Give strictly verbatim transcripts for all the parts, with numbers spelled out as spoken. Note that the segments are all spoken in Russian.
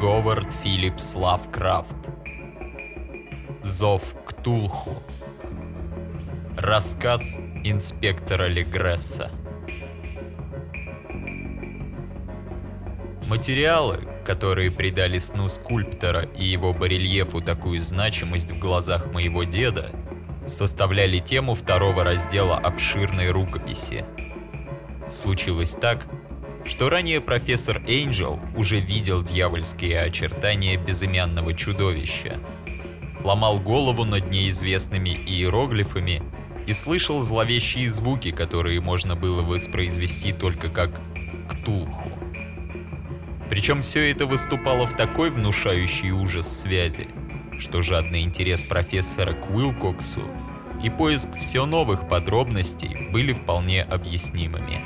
Говард Филлипс Лавкрафт. Зов Ктулху. Рассказ инспектора Легресса. Материалы, которые придали сну скульптора и его барельефу такую значимость в глазах моего деда, составляли тему второго раздела обширной рукописи. Случилось так, что ранее профессор Эйнджел уже видел дьявольские очертания безымянного чудовища, ломал голову над неизвестными иероглифами и слышал зловещие звуки, которые можно было воспроизвести только как «Ктулху». Причем все это выступало в такой внушающий ужас связи, что жадный интерес профессора к Уилкоксу и поиск все новых подробностей были вполне объяснимыми.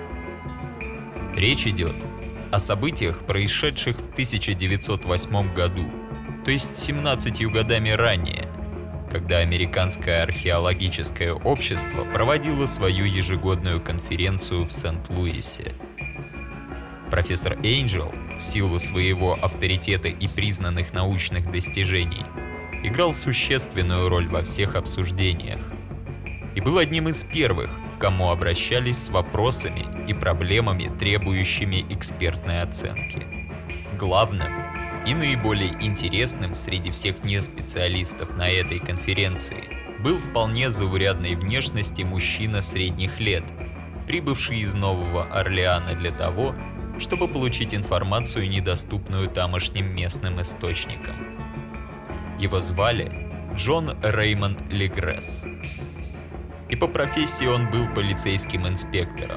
Речь идет о событиях, происшедших в тысяча девятьсот восьмом году, то есть семнадцатью годами ранее, когда Американское археологическое общество проводило свою ежегодную конференцию в Сент-Луисе. Профессор Эйнджел, в силу своего авторитета и признанных научных достижений, играл существенную роль во всех обсуждениях и был одним из первых, к кому обращались с вопросами и проблемами, требующими экспертной оценки. Главным и наиболее интересным среди всех неспециалистов на этой конференции был вполне заурядной внешности мужчина средних лет, прибывший из Нового Орлеана для того, чтобы получить информацию, недоступную тамошним местным источникам. Его звали Джон Реймонд Легресс. И по профессии он был полицейским инспектором.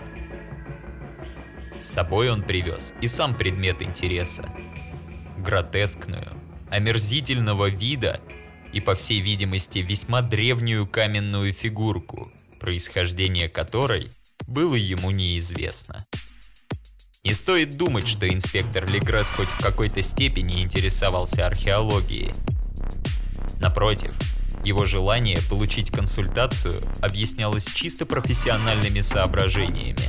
С собой он привез и сам предмет интереса. Гротескную, омерзительного вида и, по всей видимости, весьма древнюю каменную фигурку, происхождение которой было ему неизвестно. Не стоит думать, что инспектор Легресс хоть в какой-то степени интересовался археологией. Напротив, его желание получить консультацию объяснялось чисто профессиональными соображениями.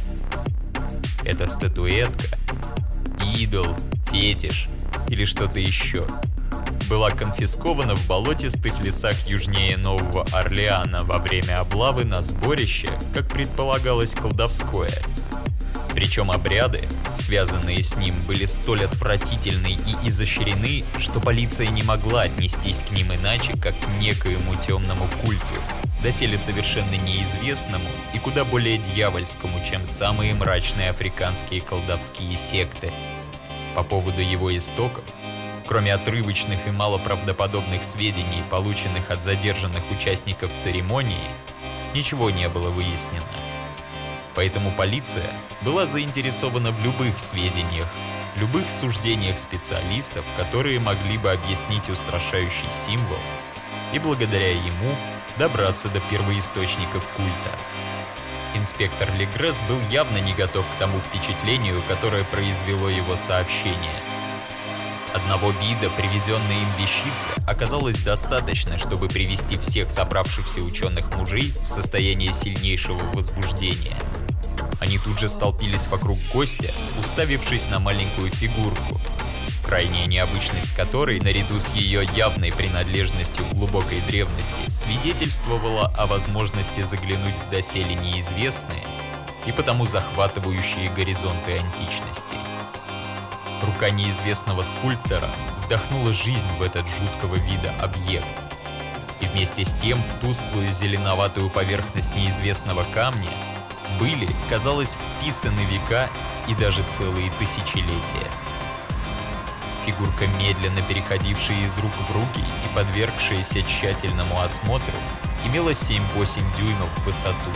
Эта статуэтка, идол, фетиш или что-то еще была конфискована в болотистых лесах южнее Нового Орлеана во время облавы на сборище, как предполагалось, колдовское. Причем обряды, связанные с ним, были столь отвратительны и изощрены, что полиция не могла отнестись к ним иначе, как к некоему темному культу, доселе совершенно неизвестному и куда более дьявольскому, чем самые мрачные африканские колдовские секты. По поводу его истоков, кроме отрывочных и малоправдоподобных сведений, полученных от задержанных участников церемонии, ничего не было выяснено. Поэтому полиция была заинтересована в любых сведениях, любых суждениях специалистов, которые могли бы объяснить устрашающий символ и благодаря ему добраться до первоисточников культа. Инспектор Легресс был явно не готов к тому впечатлению, которое произвело его сообщение. Одного вида привезенной им вещицы оказалось достаточно, чтобы привести всех собравшихся ученых мужей в состояние сильнейшего возбуждения. Они тут же столпились вокруг гостя, уставившись на маленькую фигурку, крайняя необычность которой, наряду с ее явной принадлежностью к глубокой древности, свидетельствовала о возможности заглянуть в доселе неизвестные и потому захватывающие горизонты античности. Рука неизвестного скульптора вдохнула жизнь в этот жуткого вида объект, и вместе с тем в тусклую зеленоватую поверхность неизвестного камня были, казалось, вписаны века и даже целые тысячелетия. Фигурка, медленно переходившая из рук в руки и подвергшаяся тщательному осмотру, имела семь-восемь дюймов в высоту.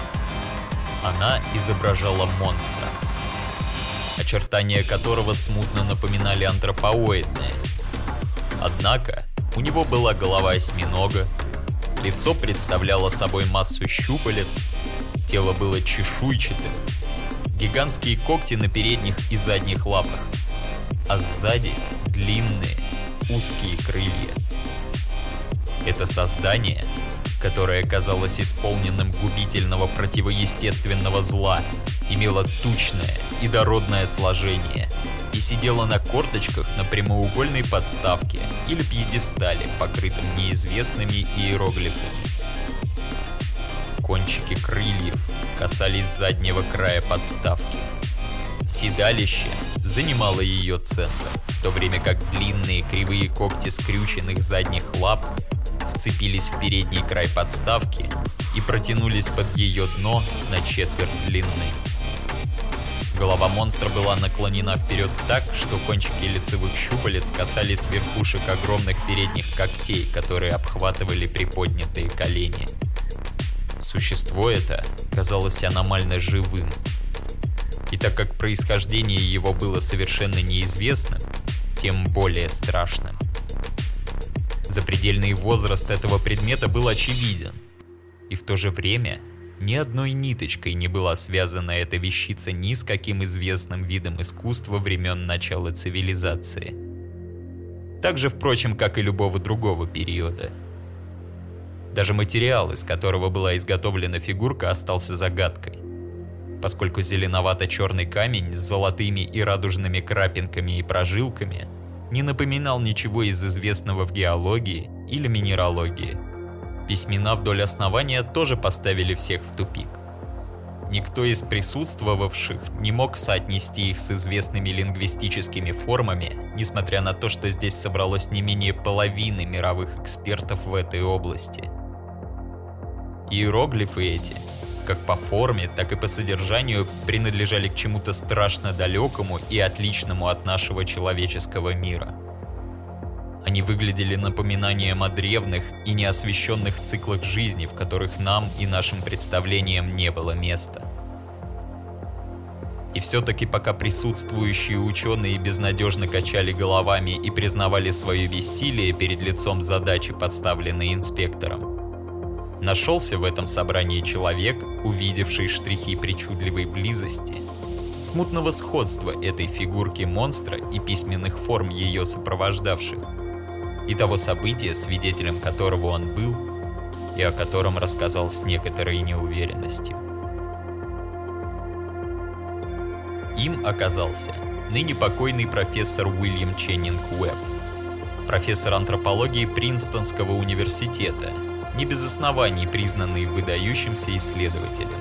Она изображала монстра, очертания которого смутно напоминали антропоидные. Однако у него была голова осьминога, лицо представляло собой массу щупалец, тело было чешуйчатым, гигантские когти на передних и задних лапах, а сзади длинные, узкие крылья. Это создание которое казалось исполненным губительного противоестественного зла, имело тучное и дородное сложение и сидела на корточках на прямоугольной подставке или пьедестале, покрытом неизвестными иероглифами. Кончики крыльев касались заднего края подставки. Седалище занимало ее центр, в то время как длинные кривые когти скрюченных задних лап вцепились в передний край подставки и протянулись под ее дно на четверть длины. Голова монстра была наклонена вперед так, что кончики лицевых щупалец касались верхушек огромных передних когтей, которые обхватывали приподнятые колени. Существо это казалось аномально живым. И так как происхождение его было совершенно неизвестным, тем более страшным. Запредельный возраст этого предмета был очевиден. И в то же время ни одной ниточкой не была связана эта вещица ни с каким известным видом искусства времен начала цивилизации. Так же, впрочем, как и любого другого периода. Даже материал, из которого была изготовлена фигурка, остался загадкой, поскольку зеленовато-черный камень с золотыми и радужными крапинками и прожилками не напоминал ничего из известного в геологии или минералогии. Письмена вдоль основания тоже поставили всех в тупик. Никто из присутствовавших не мог соотнести их с известными лингвистическими формами, несмотря на то, что здесь собралось не менее половины мировых экспертов в этой области. Иероглифы эти, как по форме, так и по содержанию, принадлежали к чему-то страшно далекому и отличному от нашего человеческого мира. Они выглядели напоминанием о древних и неосвещенных циклах жизни, в которых нам и нашим представлениям не было места. И все-таки пока присутствующие ученые безнадежно качали головами и признавали свое бессилие перед лицом задачи, подставленной инспектором, нашелся в этом собрании человек, увидевший штрихи причудливой близости, смутного сходства этой фигурки монстра и письменных форм ее сопровождавших, и того события, свидетелем которого он был, и о котором рассказал с некоторой неуверенностью. Им оказался ныне покойный профессор Уильям Ченнинг Уэбб, профессор антропологии Принстонского университета, не без оснований признанный выдающимся исследователем.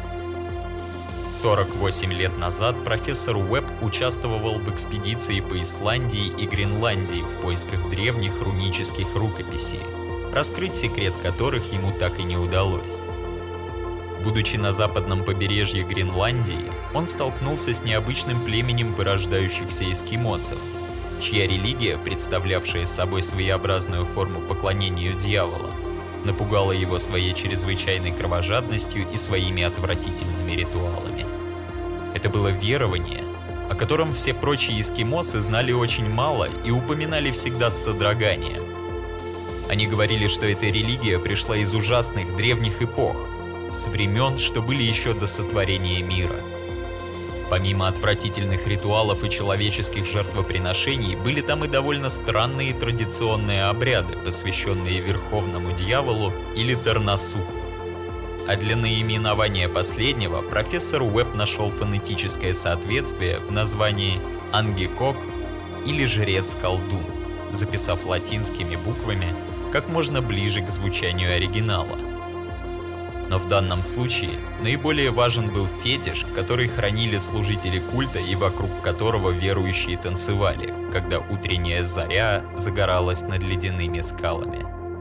сорок восемь лет назад профессор Уэбб участвовал в экспедиции по Исландии и Гренландии в поисках древних рунических рукописей, раскрыть секрет которых ему так и не удалось. Будучи на западном побережье Гренландии, он столкнулся с необычным племенем вырождающихся эскимосов, чья религия, представлявшая собой своеобразную форму поклонению дьявола, напугала его своей чрезвычайной кровожадностью и своими отвратительными ритуалами. Это было верование, о котором все прочие эскимосы знали очень мало и упоминали всегда с содроганием. Они говорили, что эта религия пришла из ужасных древних эпох, с времен, что были еще до сотворения мира. Помимо отвратительных ритуалов и человеческих жертвоприношений, были там и довольно странные традиционные обряды, посвященные Верховному Дьяволу или Тарнасуку. А для наименования последнего профессор Уэбб нашел фонетическое соответствие в названии «Ангекок» или «Жрец-колдун», записав латинскими буквами как можно ближе к звучанию оригинала. Но в данном случае наиболее важен был фетиш, который хранили служители культа и вокруг которого верующие танцевали, когда утренняя заря загоралась над ледяными скалами.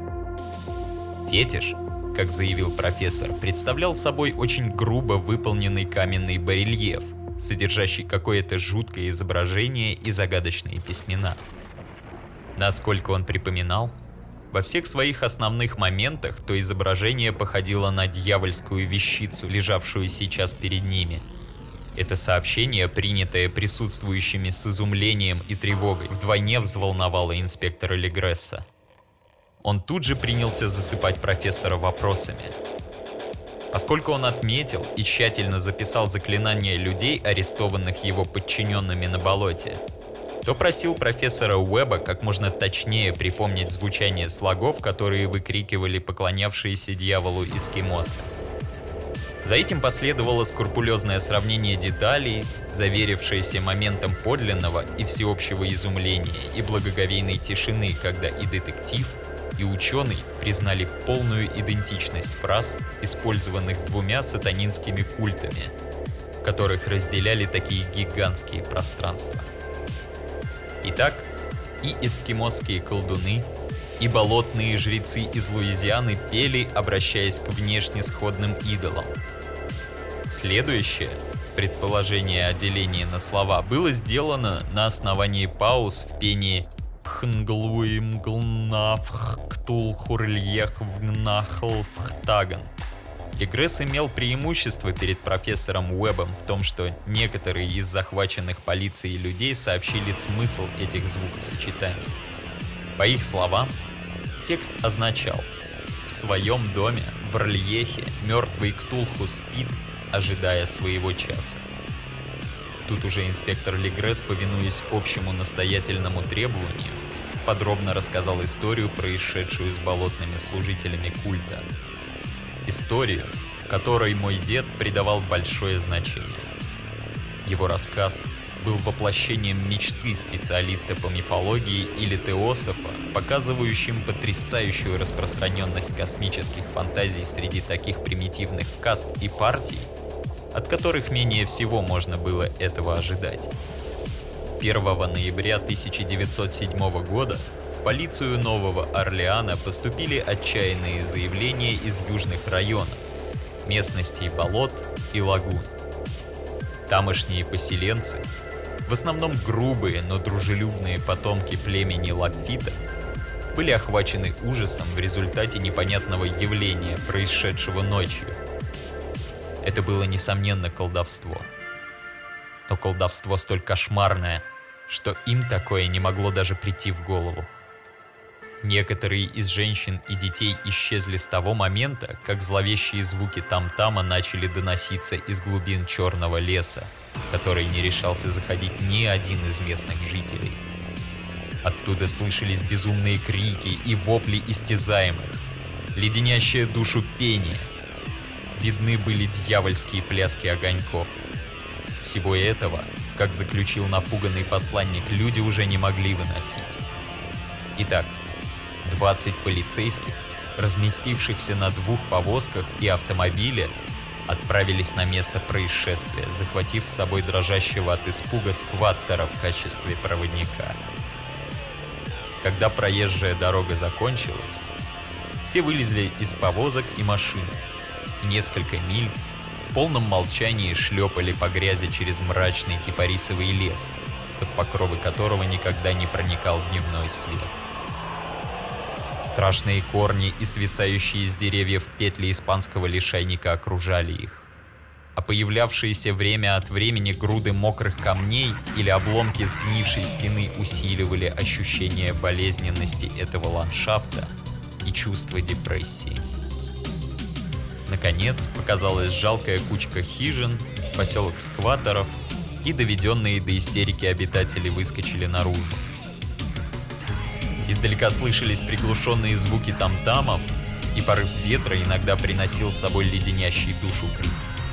Фетиш, как заявил профессор, представлял собой очень грубо выполненный каменный барельеф, содержащий какое-то жуткое изображение и загадочные письмена. Насколько он припоминал, во всех своих основных моментах то изображение походило на дьявольскую вещицу, лежавшую сейчас перед ними. Это сообщение, принятое присутствующими с изумлением и тревогой, вдвойне взволновало инспектора Легресса. Он тут же принялся засыпать профессора вопросами. Поскольку он отметил и тщательно записал заклинания людей, арестованных его подчиненными на болоте, то просил профессора Уэба как можно точнее припомнить звучание слогов, которые выкрикивали поклонявшиеся дьяволу эскимосы. За этим последовало скрупулезное сравнение деталей, заверившееся моментом подлинного и всеобщего изумления и благоговейной тишины, когда и детектив, и ученый признали полную идентичность фраз, использованных двумя сатанинскими культами, которых разделяли такие гигантские пространства. Итак, и эскимосские колдуны, и болотные жрецы из Луизианы пели, обращаясь к внешне сходным идолам. Следующее предположение о делении на слова было сделано на основании пауз в пении «Пхнглуимглнафхктулхурльехвнахлфхтаган». Легресс имел преимущество перед профессором Уэбом в том, что некоторые из захваченных полицией людей сообщили смысл этих звукосочетаний. По их словам, текст означал: «В своем доме, в Рольехе, мертвый Ктулху спит, ожидая своего часа». Тут уже инспектор Легресс, повинуясь общему настоятельному требованию, подробно рассказал историю, происшедшую с болотными служителями культа. Историю, которой мой дед придавал большое значение. Его рассказ был воплощением мечты специалиста по мифологии или теософа, показывающим потрясающую распространенность космических фантазий среди таких примитивных каст и партий, от которых менее всего можно было этого ожидать. первого ноября тысяча девятьсот седьмого года в полицию Нового Орлеана поступили отчаянные заявления из южных районов, местностей болот и лагун. Тамошние поселенцы, в основном грубые, но дружелюбные потомки племени Лаффита, были охвачены ужасом в результате непонятного явления, происшедшего ночью. Это было, несомненно, колдовство. Но колдовство столь кошмарное, что им такое не могло даже прийти в голову. Некоторые из женщин и детей исчезли с того момента, как зловещие звуки там-тама начали доноситься из глубин черного леса, в который не решался заходить ни один из местных жителей. Оттуда слышались безумные крики и вопли истязаемых, леденящее душу пение. Видны были дьявольские пляски огоньков. Всего этого, как заключил напуганный посланник, люди уже не могли выносить. Итак, двадцать полицейских, разместившихся на двух повозках и автомобиле, отправились на место происшествия, захватив с собой дрожащего от испуга скваттера в качестве проводника. Когда проезжая дорога закончилась, все вылезли из повозок и машин, и несколько миль в полном молчании шлепали по грязи через мрачный кипарисовый лес, под покровы которого никогда не проникал дневной свет. Страшные корни и свисающие из деревьев петли испанского лишайника окружали их, а появлявшиеся время от времени груды мокрых камней или обломки сгнившей стены усиливали ощущение болезненности этого ландшафта и чувство депрессии. Наконец показалась жалкая кучка хижин, поселок скваттеров, и доведенные до истерики обитатели выскочили наружу. Издалека слышались приглушенные звуки там-тамов, и порыв ветра иногда приносил с собой леденящий душу крик.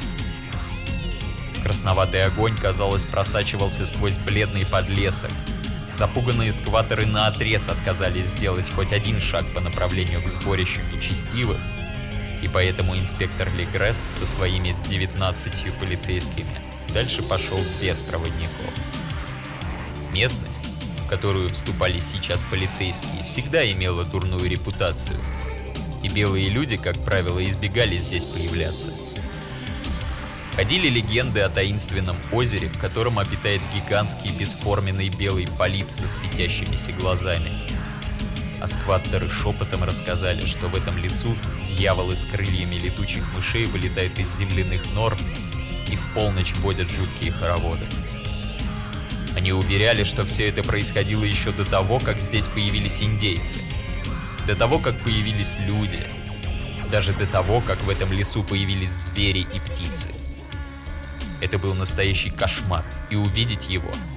Красноватый огонь, казалось, просачивался сквозь бледный подлесок. Запуганные скваттеры наотрез отказались сделать хоть один шаг по направлению к сборищу нечестивых, и поэтому инспектор Легресс со своими девятнадцатью полицейскими дальше пошел без проводников. Местность, в которую вступали сейчас полицейские, всегда имела дурную репутацию, и белые люди, как правило, избегали здесь появляться. Ходили легенды о таинственном озере, в котором обитает гигантский бесформенный белый полип со светящимися глазами. А скваттеры шепотом рассказали, что в этом лесу дьяволы с крыльями летучих мышей вылетают из земляных нор и в полночь водят жуткие хороводы. Они уверяли, что все это происходило еще до того, как здесь появились индейцы, до того, как появились люди, даже до того, как в этом лесу появились звери и птицы. Это был настоящий кошмар, и увидеть его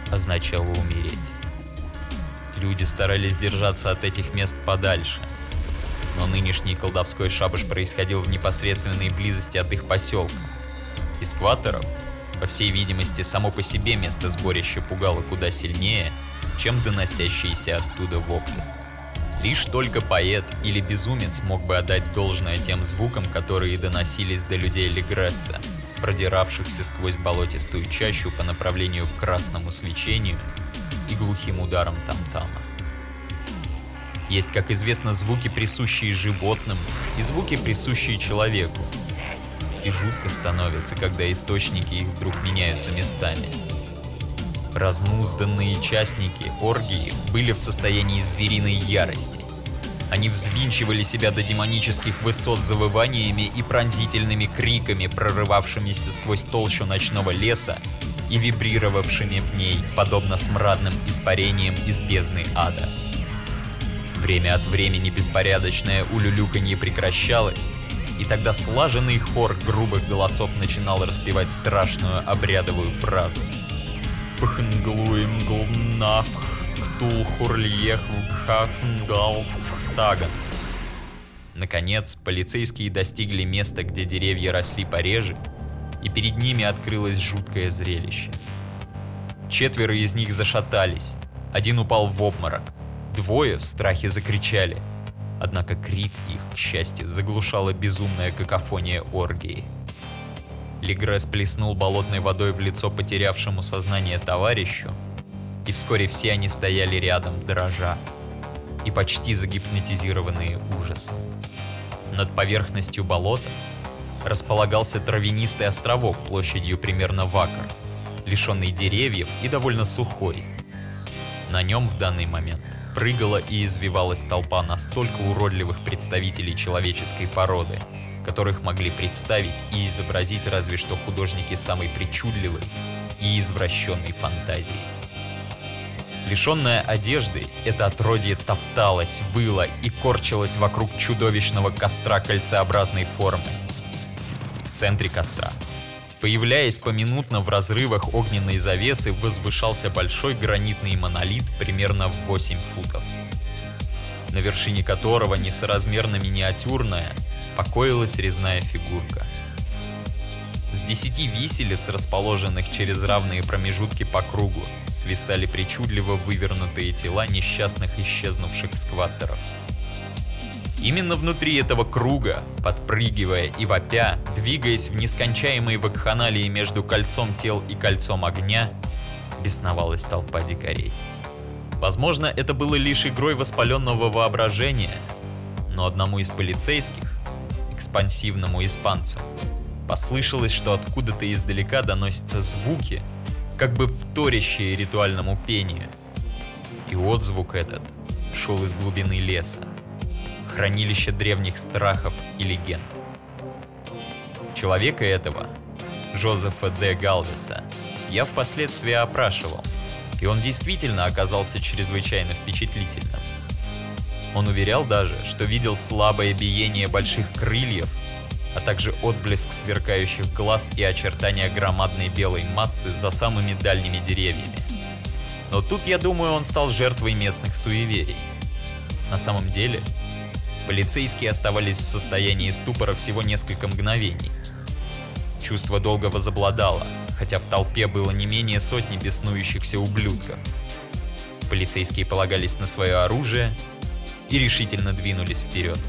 означало умереть. Люди старались держаться от этих мест подальше, но нынешний колдовской шабаш происходил в непосредственной близости от их поселка. И скваттеров, по всей видимости, само по себе место сборища пугало куда сильнее, чем доносящиеся оттуда вопли. Лишь только поэт или безумец мог бы отдать должное тем звукам, которые доносились до людей Легресса, продиравшихся сквозь болотистую чащу по направлению к красному свечению и глухим ударам там-тама. Есть, как известно, звуки, присущие животным, и звуки, присущие человеку. И жутко становится, когда источники их вдруг меняются местами. Разнузданные участники оргии были в состоянии звериной ярости. Они взвинчивали себя до демонических высот завываниями и пронзительными криками, прорывавшимися сквозь толщу ночного леса и вибрировавшими в ней, подобно смрадным испарениям из бездны ада. Время от времени беспорядочное улюлюканье прекращалось, и тогда слаженный хор грубых голосов начинал распевать страшную обрядовую фразу. Наконец, полицейские достигли места, где деревья росли пореже, и перед ними открылось жуткое зрелище. Четверо из них зашатались, один упал в обморок, двое в страхе закричали. Однако крик их, к счастью, заглушала безумная какофония оргии. Легресс плеснул болотной водой в лицо потерявшему сознание товарищу, и вскоре все они стояли рядом, дрожа, и почти загипнотизированные ужасом. Над поверхностью болота располагался травянистый островок площадью примерно в акр, лишенный деревьев и довольно сухой. На нем в данный момент прыгала и извивалась толпа настолько уродливых представителей человеческой породы, которых могли представить и изобразить разве что художники самой причудливой и извращенной фантазии. Лишенная одежды, это отродье топталось, выло и корчилось вокруг чудовищного костра кольцеобразной формы. В центре костра, появляясь поминутно в разрывах огненной завесы, возвышался большой гранитный монолит примерно в восемь футов, на вершине которого несоразмерно миниатюрная покоилась резная фигурка. С десяти виселиц, расположенных через равные промежутки по кругу, свисали причудливо вывернутые тела несчастных исчезнувших скваттеров. Именно внутри этого круга, подпрыгивая и вопя, двигаясь в нескончаемой вакханалии между кольцом тел и кольцом огня, бесновалась толпа дикарей. Возможно, это было лишь игрой воспаленного воображения, но одному из полицейских, экспансивному испанцу, послышалось, что откуда-то издалека доносятся звуки, как бы вторящие ритуальному пению. И отзвук этот шел из глубины леса, хранилище древних страхов и легенд. Человека этого, Жозефа де Галвеса, я впоследствии опрашивал, и он действительно оказался чрезвычайно впечатлительным. Он уверял даже, что видел слабое биение больших крыльев, а также отблеск сверкающих глаз и очертания громадной белой массы за самыми дальними деревьями. Но тут, я думаю, он стал жертвой местных суеверий. На самом деле, полицейские оставались в состоянии ступора всего несколько мгновений. Чувство долго возобладало, хотя в толпе было не менее сотни беснующихся ублюдков. Полицейские полагались на свое оружие и решительно двинулись вперед.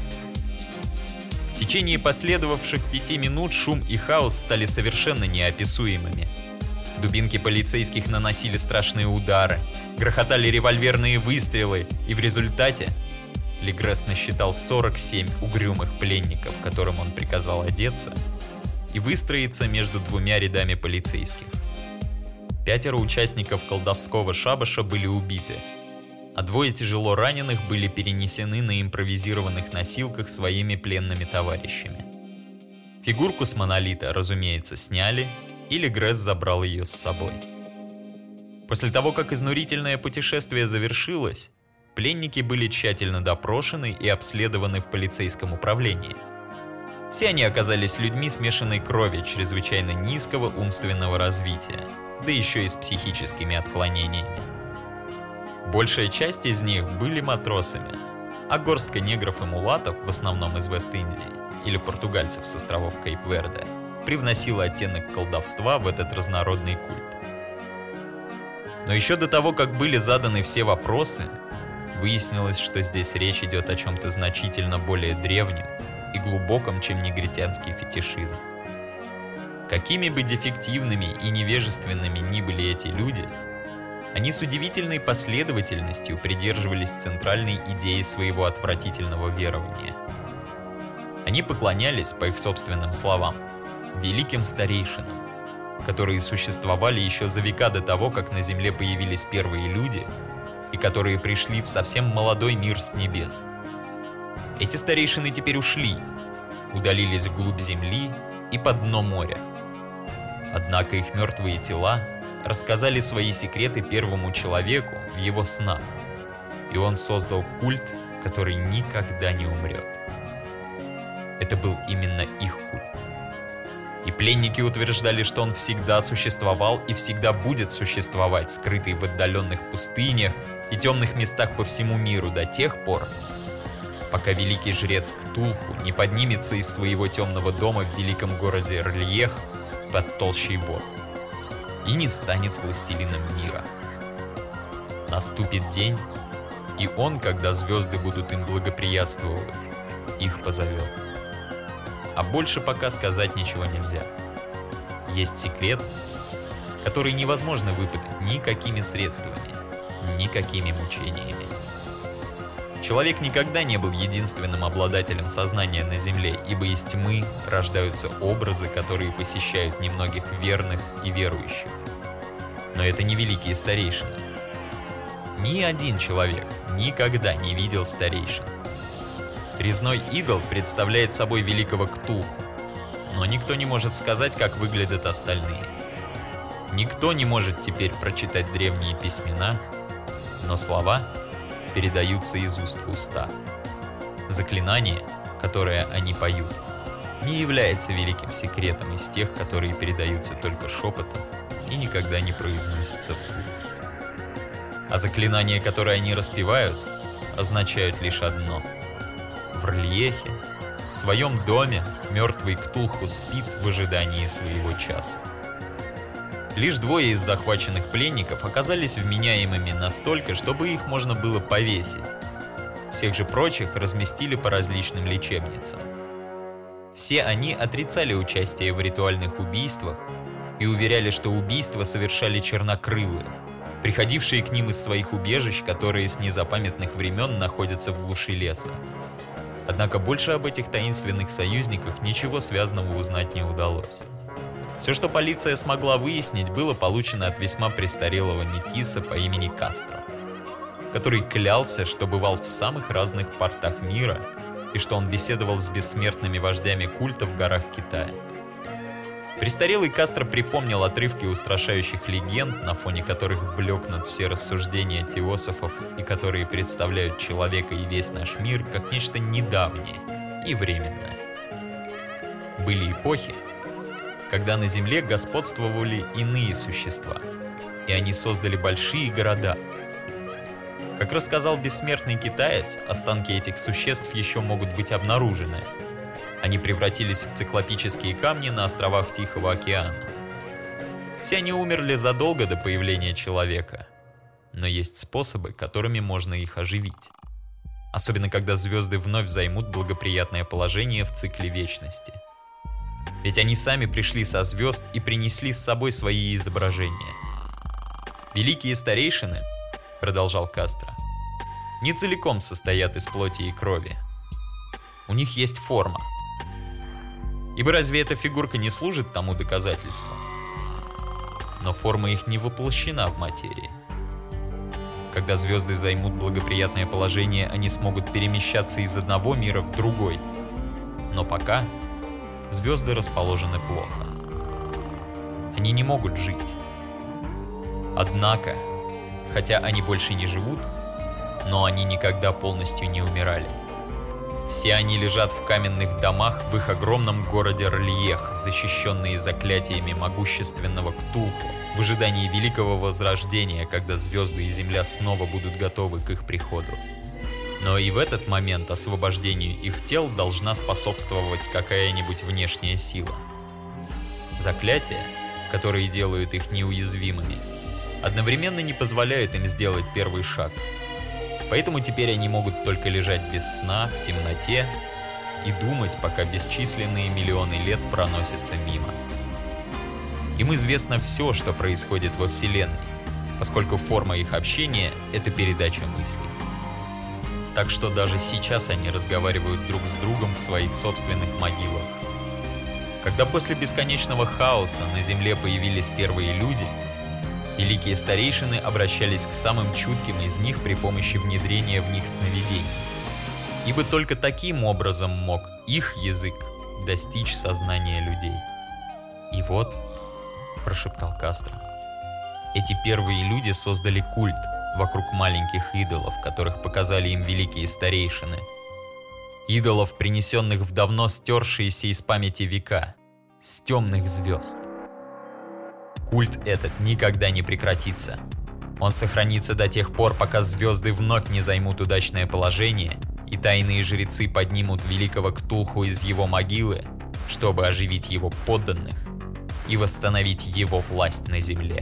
В течение последовавших пяти минут шум и хаос стали совершенно неописуемыми. Дубинки полицейских наносили страшные удары, грохотали револьверные выстрелы, и в результате Легресс насчитал сорок семь угрюмых пленников, которым он приказал одеться и выстроиться между двумя рядами полицейских. Пятеро участников колдовского шабаша были убиты, а двое тяжело раненых были перенесены на импровизированных носилках своими пленными товарищами. Фигурку с монолита, разумеется, сняли, и Легресс забрал ее с собой. После того, как изнурительное путешествие завершилось, пленники были тщательно допрошены и обследованы в полицейском управлении. Все они оказались людьми смешанной крови чрезвычайно низкого умственного развития. да еще и с психическими отклонениями. Большая часть из них были матросами, а горстка негров и мулатов, в основном из Вест-Индии или португальцев с островов Кейп-Верде, привносила оттенок колдовства в этот разнородный культ. Но еще до того, как были заданы все вопросы, выяснилось, что здесь речь идет о чем-то значительно более древнем и глубоком, чем негритянский фетишизм. Какими бы дефективными и невежественными ни были эти люди, они с удивительной последовательностью придерживались центральной идеи своего отвратительного верования. Они поклонялись, по их собственным словам, великим старейшинам, которые существовали еще за века до того, как на Земле появились первые люди, и которые пришли в совсем молодой мир с небес. Эти старейшины теперь ушли, удалились вглубь Земли и под дно моря. Однако их мертвые тела рассказали свои секреты первому человеку в его снах, и он создал культ, который никогда не умрет. Это был именно их культ. И пленники утверждали, что он всегда существовал и всегда будет существовать, скрытый в отдаленных пустынях и темных местах по всему миру до тех пор, пока великий жрец Ктулху не поднимется из своего темного дома в великом городе Рельех под толщей вод и не станет властелином мира. Наступит день, и он, когда звезды будут им благоприятствовать, их позовет. А больше пока сказать ничего нельзя. Есть секрет, который невозможно выпытать никакими средствами, никакими мучениями. Человек никогда не был единственным обладателем сознания на Земле, ибо из тьмы рождаются образы, которые посещают немногих верных и верующих. Но это не великие старейшины. Ни один человек никогда не видел старейшин. Резной идол представляет собой великого Ктулху, но никто не может сказать, как выглядят остальные. Никто не может теперь прочитать древние письмена, но слова передаются из уст в уста. Заклинание, которое они поют, не является великим секретом из тех, которые передаются только шепотом и никогда не произносятся вслух. А заклинания, которые они распевают, означают лишь одно. В Рельехе, в своем доме, мертвый Ктулху спит в ожидании своего часа. Лишь двое из захваченных пленников оказались вменяемыми настолько, чтобы их можно было повесить. Всех же прочих разместили по различным лечебницам. Все они отрицали участие в ритуальных убийствах и уверяли, что убийства совершали чернокрылые, приходившие к ним из своих убежищ, которые с незапамятных времен находятся в глуши леса. Однако больше об этих таинственных союзниках ничего связанного узнать не удалось. Все, что полиция смогла выяснить, было получено от весьма престарелого метиса по имени Кастро, который клялся, что бывал в самых разных портах мира и что он беседовал с бессмертными вождями культа в горах Китая. Престарелый Кастро припомнил отрывки устрашающих легенд, на фоне которых блекнут все рассуждения теософов и которые представляют человека и весь наш мир как нечто недавнее и временное. Были эпохи, когда на Земле господствовали иные существа, и они создали большие города. Как рассказал бессмертный китаец, останки этих существ еще могут быть обнаружены. Они превратились в циклопические камни на островах Тихого океана. Все они умерли задолго до появления человека, но есть способы, которыми можно их оживить. Особенно когда звезды вновь займут благоприятное положение в цикле вечности. Ведь они сами пришли со звезд и принесли с собой свои изображения. Великие старейшины, продолжал Кастро, не целиком состоят из плоти и крови. У них есть форма. Ибо разве эта фигурка не служит тому доказательством? Но форма их не воплощена в материи. Когда звезды займут благоприятное положение, они смогут перемещаться из одного мира в другой. Но пока звезды расположены плохо. Они не могут жить. Однако, хотя они больше не живут, но они никогда полностью не умирали. Все они лежат в каменных домах в их огромном городе Рельех, защищенные заклятиями могущественного Ктулху, в ожидании великого возрождения, когда звезды и земля снова будут готовы к их приходу. Но и в этот момент освобождению их тел должна способствовать какая-нибудь внешняя сила. Заклятия, которые делают их неуязвимыми, одновременно не позволяют им сделать первый шаг. Поэтому теперь они могут только лежать без сна, в темноте и думать, пока бесчисленные миллионы лет проносятся мимо. Им известно все, что происходит во Вселенной, поскольку форма их общения — это передача мыслей. Так что даже сейчас они разговаривают друг с другом в своих собственных могилах. Когда после бесконечного хаоса на Земле появились первые люди, великие старейшины обращались к самым чутким из них при помощи внедрения в них сновидений. Ибо только таким образом мог их язык достичь сознания людей. «И вот», — прошептал Кастро, — «эти первые люди создали культ вокруг маленьких идолов, которых показали им великие старейшины. Идолов, принесенных в давно стершиеся из памяти века, с темных звезд. Культ этот никогда не прекратится. Он сохранится до тех пор, пока звезды вновь не займут удачное положение, и тайные жрецы поднимут великого Ктулху из его могилы, чтобы оживить его подданных и восстановить его власть на земле.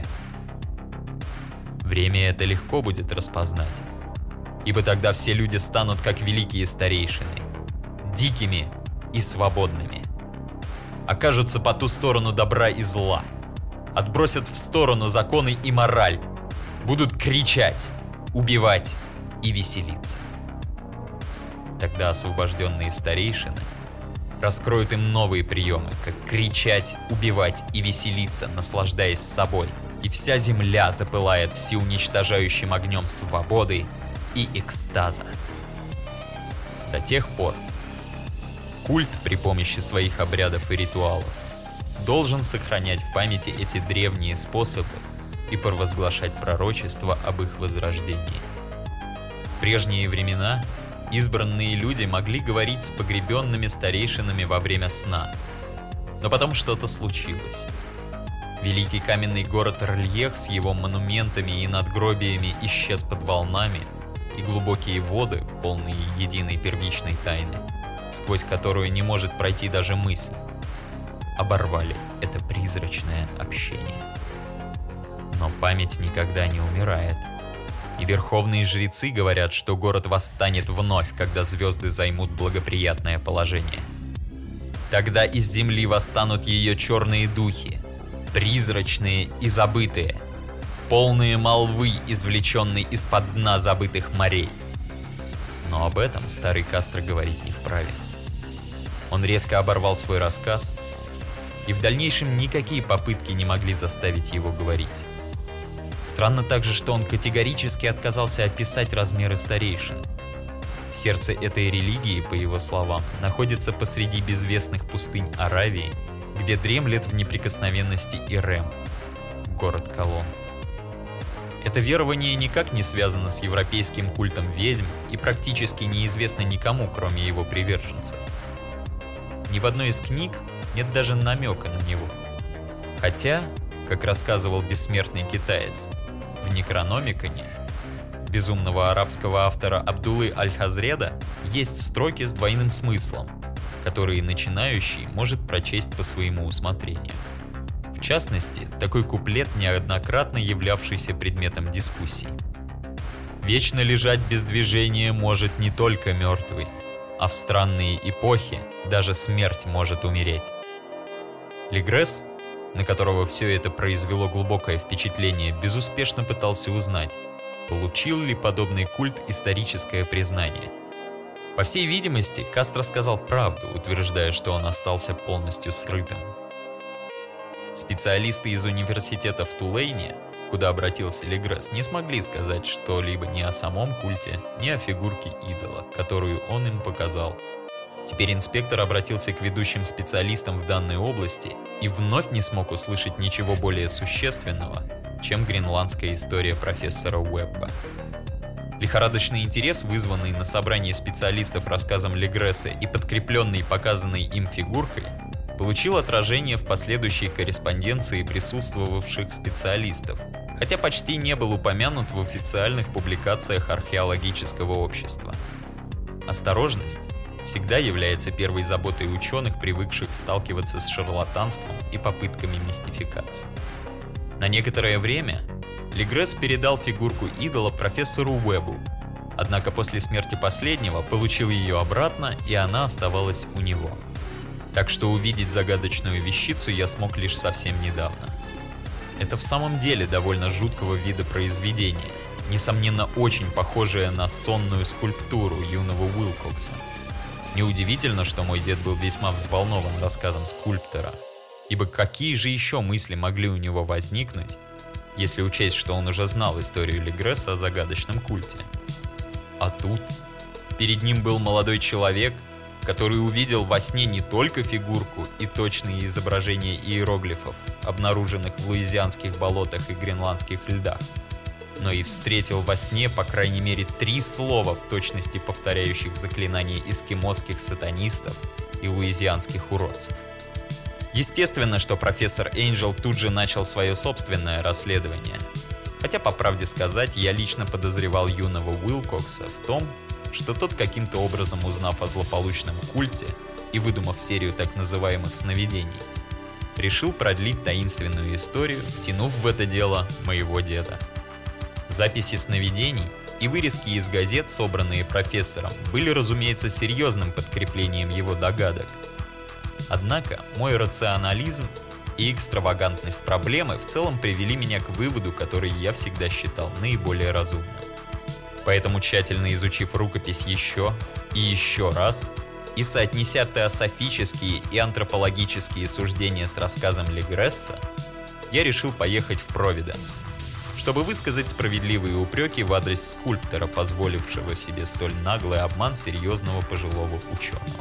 Время это легко будет распознать, ибо тогда все люди станут как великие старейшины, дикими и свободными. Окажутся по ту сторону добра и зла, отбросят в сторону законы и мораль, будут кричать, убивать и веселиться. Тогда освобожденные старейшины раскроют им новые приемы, как кричать, убивать и веселиться, наслаждаясь собой, и вся земля запылает всеуничтожающим огнем свободы и экстаза. До тех пор культ при помощи своих обрядов и ритуалов должен сохранять в памяти эти древние способы и провозглашать пророчество об их возрождении. В прежние времена избранные люди могли говорить с погребенными старейшинами во время сна, но потом что-то случилось. Великий каменный город Рельех с его монументами и надгробиями исчез под волнами, и глубокие воды, полные единой первичной тайны, сквозь которую не может пройти даже мысль, оборвали это призрачное общение. Но память никогда не умирает, и верховные жрецы говорят, что город восстанет вновь, когда звезды займут благоприятное положение. Тогда из земли восстанут ее черные духи, призрачные и забытые, полные молвы, извлеченные из-под дна забытых морей. Но об этом старый Кастро говорить не вправе. Он резко оборвал свой рассказ, и в дальнейшем никакие попытки не могли заставить его говорить. Странно также, что он категорически отказался описать размеры старейшин. Сердце этой религии, по его словам, находится посреди безвестных пустынь Аравии, где дремлет в неприкосновенности Ирем, город Колон. Это верование никак не связано с европейским культом ведьм и практически неизвестно никому, кроме его приверженцев. Ни в одной из книг нет даже намека на него. Хотя, как рассказывал бессмертный китаец, в Некрономиконе безумного арабского автора Абдуллы Аль-Хазреда есть строки с двойным смыслом, которые начинающий может прочесть по своему усмотрению. В частности, такой куплет, неоднократно являвшийся предметом дискуссий. «Вечно лежать без движения может не только мертвый, а в странные эпохи даже смерть может умереть». Легресс, на которого все это произвело глубокое впечатление, безуспешно пытался узнать, получил ли подобный культ историческое признание. По всей видимости, Кастро сказал правду, утверждая, что он остался полностью скрытым. Специалисты из университета в Тулейне, куда обратился Легресс, не смогли сказать что-либо ни о самом культе, ни о фигурке идола, которую он им показал. Теперь инспектор обратился к ведущим специалистам в данной области и вновь не смог услышать ничего более существенного, чем гренландская история профессора Уэбба. Лихорадочный интерес, вызванный на собрании специалистов рассказом Легресса и подкрепленный показанной им фигуркой, получил отражение в последующей корреспонденции присутствовавших специалистов, хотя почти не был упомянут в официальных публикациях археологического общества. Осторожность всегда является первой заботой ученых, привыкших сталкиваться с шарлатанством и попытками мистификации. На некоторое время Легресс передал фигурку идола профессору Уэббу, однако после смерти последнего получил ее обратно, и она оставалась у него. Так что увидеть загадочную вещицу я смог лишь совсем недавно. Это в самом деле довольно жуткого вида произведение, несомненно очень похожее на сонную скульптуру юного Уилкокса. Неудивительно, что мой дед был весьма взволнован рассказом скульптора, ибо какие же еще мысли могли у него возникнуть, если учесть, что он уже знал историю Легресса о загадочном культе. А тут перед ним был молодой человек, который увидел во сне не только фигурку и точные изображения иероглифов, обнаруженных в луизианских болотах и гренландских льдах, но и встретил во сне по крайней мере три слова, в точности повторяющих заклинания эскимосских сатанистов и луизианских уродцев. Естественно, что профессор Эйнджел тут же начал свое собственное расследование. Хотя, по правде сказать, я лично подозревал юного Уилкокса в том, что тот, каким-то образом узнав о злополучном культе и выдумав серию так называемых сновидений, решил продлить таинственную историю, втянув в это дело моего деда. Записи сновидений и вырезки из газет, собранные профессором, были, разумеется, серьезным подкреплением его догадок. Однако мой рационализм и экстравагантность проблемы в целом привели меня к выводу, который я всегда считал наиболее разумным. Поэтому, тщательно изучив рукопись еще и еще раз, и соотнеся теософические и антропологические суждения с рассказом Легресса, я решил поехать в Провиденс, чтобы высказать справедливые упреки в адрес скульптора, позволившего себе столь наглый обман серьезного пожилого ученого.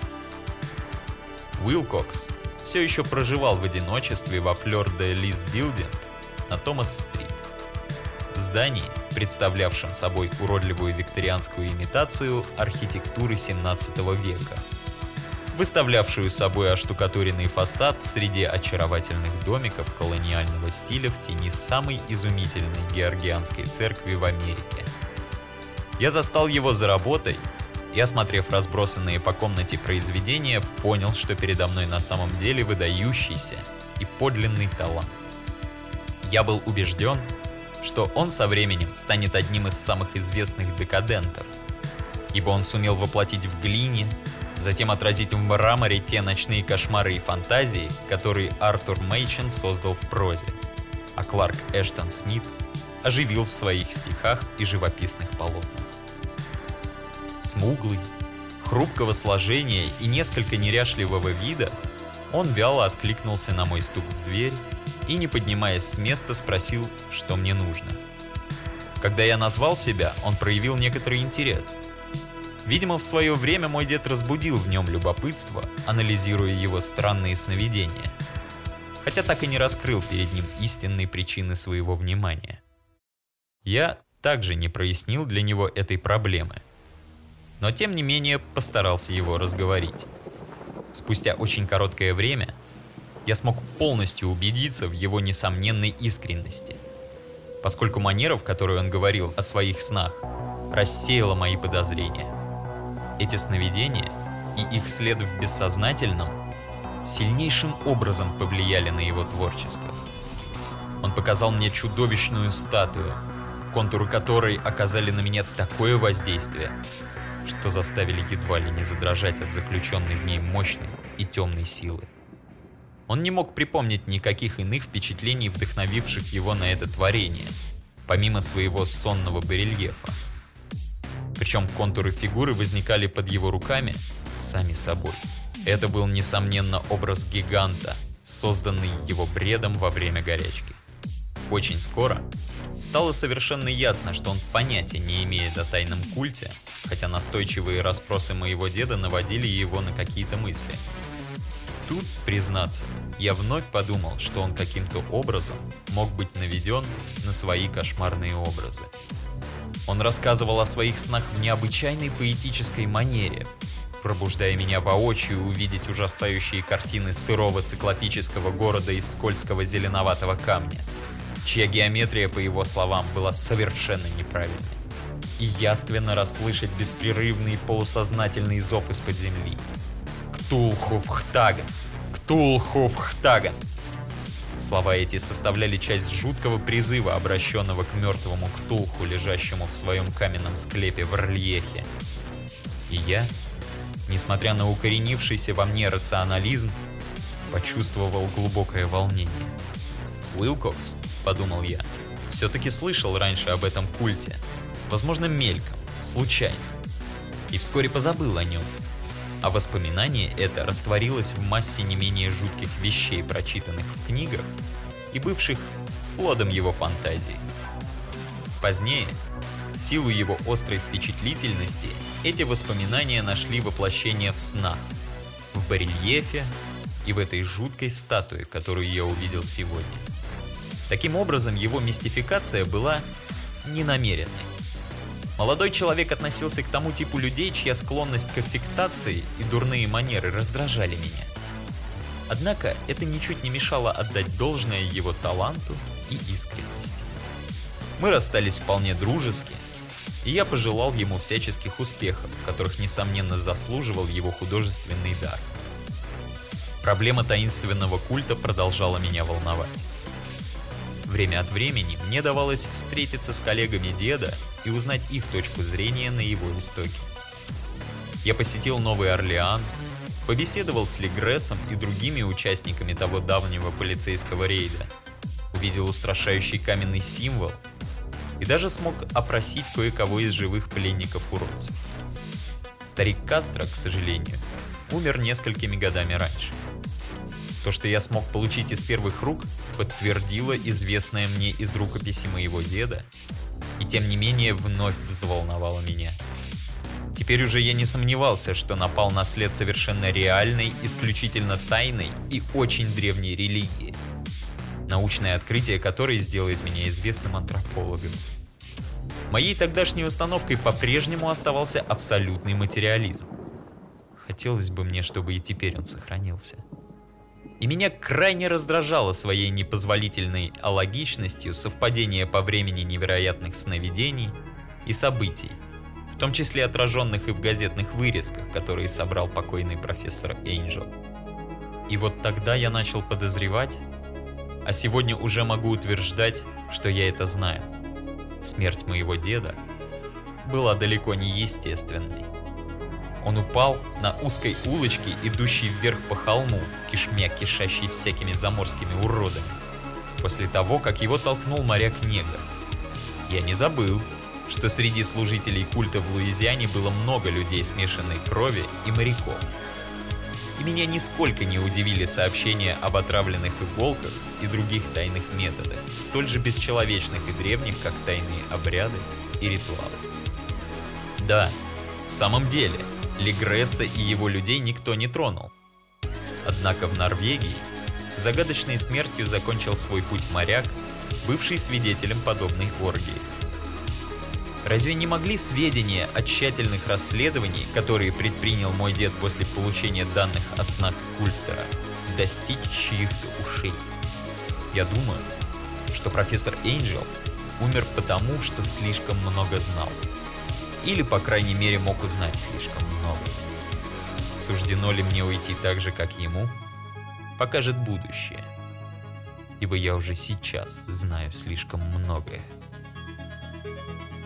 Уилкокс все еще проживал в одиночестве во Флёр-де-Лис Билдинг на Томас-стрит. В здании, представлявшем собой уродливую викторианскую имитацию архитектуры семнадцатого века, выставлявшую собой оштукатуренный фасад среди очаровательных домиков колониального стиля в тени самой изумительной георгианской церкви в Америке. Я застал его за работой и, осмотрев разбросанные по комнате произведения, понял, что передо мной на самом деле выдающийся и подлинный талант. Я был убежден, что он со временем станет одним из самых известных декадентов, ибо он сумел воплотить в глине, затем отразить в мраморе те ночные кошмары и фантазии, которые Артур Мэйчен создал в прозе, а Кларк Эштон Смит оживил в своих стихах и живописных полотнах. Смуглый, хрупкого сложения и несколько неряшливого вида, он вяло откликнулся на мой стук в дверь и, не поднимаясь с места, спросил, что мне нужно. Когда я назвал себя, он проявил некоторый интерес. Видимо, в свое время мой дед разбудил в нем любопытство, анализируя его странные сновидения, хотя так и не раскрыл перед ним истинной причины своего внимания. Я также не прояснил для него этой проблемы, но тем не менее постарался его разговорить. Спустя очень короткое время я смог полностью убедиться в его несомненной искренности, поскольку манера, в которой он говорил о своих снах, рассеяла мои подозрения. Эти сновидения и их след в бессознательном сильнейшим образом повлияли на его творчество. Он показал мне чудовищную статую, контуры которой оказали на меня такое воздействие, что заставили едва ли не задрожать от заключенной в ней мощной и темной силы. Он не мог припомнить никаких иных впечатлений, вдохновивших его на это творение, помимо своего сонного барельефа. Причем контуры фигуры возникали под его руками сами собой. Это был, несомненно, образ гиганта, созданный его бредом во время горячки. Очень скоро стало совершенно ясно, что он понятия не имеет о тайном культе, хотя настойчивые расспросы моего деда наводили его на какие-то мысли. Тут, признаться, я вновь подумал, что он каким-то образом мог быть наведен на свои кошмарные образы. Он рассказывал о своих снах в необычайной поэтической манере, пробуждая меня воочию увидеть ужасающие картины сырого циклопического города из скользкого зеленоватого камня, чья геометрия, по его словам, была совершенно неправильной, и яственно расслышать беспрерывный полусознательный зов из-под земли. «Ктулху-Вхтаган! Ктулху-Вхтаган!» Слова эти составляли часть жуткого призыва, обращенного к мертвому Ктулху, лежащему в своем каменном склепе в Рельефе. И я, несмотря на укоренившийся во мне рационализм, почувствовал глубокое волнение. «Уилкокс», — подумал я, — все-таки слышал раньше об этом культе, возможно, мельком, случайно, и вскоре позабыл о нем. А воспоминание это растворилось в массе не менее жутких вещей, прочитанных в книгах и бывших плодом его фантазии. Позднее, в силу его острой впечатлительности, эти воспоминания нашли воплощение в снах, в барельефе и в этой жуткой статуе, которую я увидел сегодня. Таким образом, его мистификация была ненамеренной. Молодой человек относился к тому типу людей, чья склонность к аффектации и дурные манеры раздражали меня. Однако это ничуть не мешало отдать должное его таланту и искренности. Мы расстались вполне дружески, и я пожелал ему всяческих успехов, которых, несомненно, заслуживал его художественный дар. Проблема таинственного культа продолжала меня волновать. Время от времени мне давалось встретиться с коллегами деда и узнать их точку зрения на его истоки. Я посетил Новый Орлеан, побеседовал с Легрессом и другими участниками того давнего полицейского рейда, увидел устрашающий каменный символ и даже смог опросить кое-кого из живых пленников-уродцев. Старик Кастро, к сожалению, умер несколькими годами раньше. То, что я смог получить из первых рук, подтвердило известное мне из рукописи моего деда, и тем не менее вновь взволновало меня. Теперь уже я не сомневался, что напал на след совершенно реальной, исключительно тайной и очень древней религии, научное открытие которой сделает меня известным антропологом. Моей тогдашней установкой по-прежнему оставался абсолютный материализм. Хотелось бы мне, чтобы и теперь он сохранился. И меня крайне раздражало своей непозволительной алогичностью совпадение по времени невероятных сновидений и событий, в том числе отраженных и в газетных вырезках, которые собрал покойный профессор Эйнджел. И вот тогда я начал подозревать, а сегодня уже могу утверждать, что я это знаю. Смерть моего деда была далеко не естественной. Он упал на узкой улочке, идущей вверх по холму, кишмя кишащей всякими заморскими уродами, после того, как его толкнул моряк-негр. Я не забыл, что среди служителей культа в Луизиане было много людей смешанной крови и моряков. И меня нисколько не удивили сообщения об отравленных иголках и других тайных методах, столь же бесчеловечных и древних, как тайные обряды и ритуалы. Да, в самом деле, Легресса и его людей никто не тронул. Однако в Норвегии загадочной смертью закончил свой путь моряк, бывший свидетелем подобной оргии. Разве не могли сведения о тщательных расследованиях, которые предпринял мой дед после получения данных о снах скульптора, достичь чьих-то ушей? Я думаю, что профессор Эйнджел умер потому, что слишком много знал. Или, по крайней мере, мог узнать слишком много. Суждено ли мне уйти так же, как ему, покажет будущее. Ибо я уже сейчас знаю слишком многое.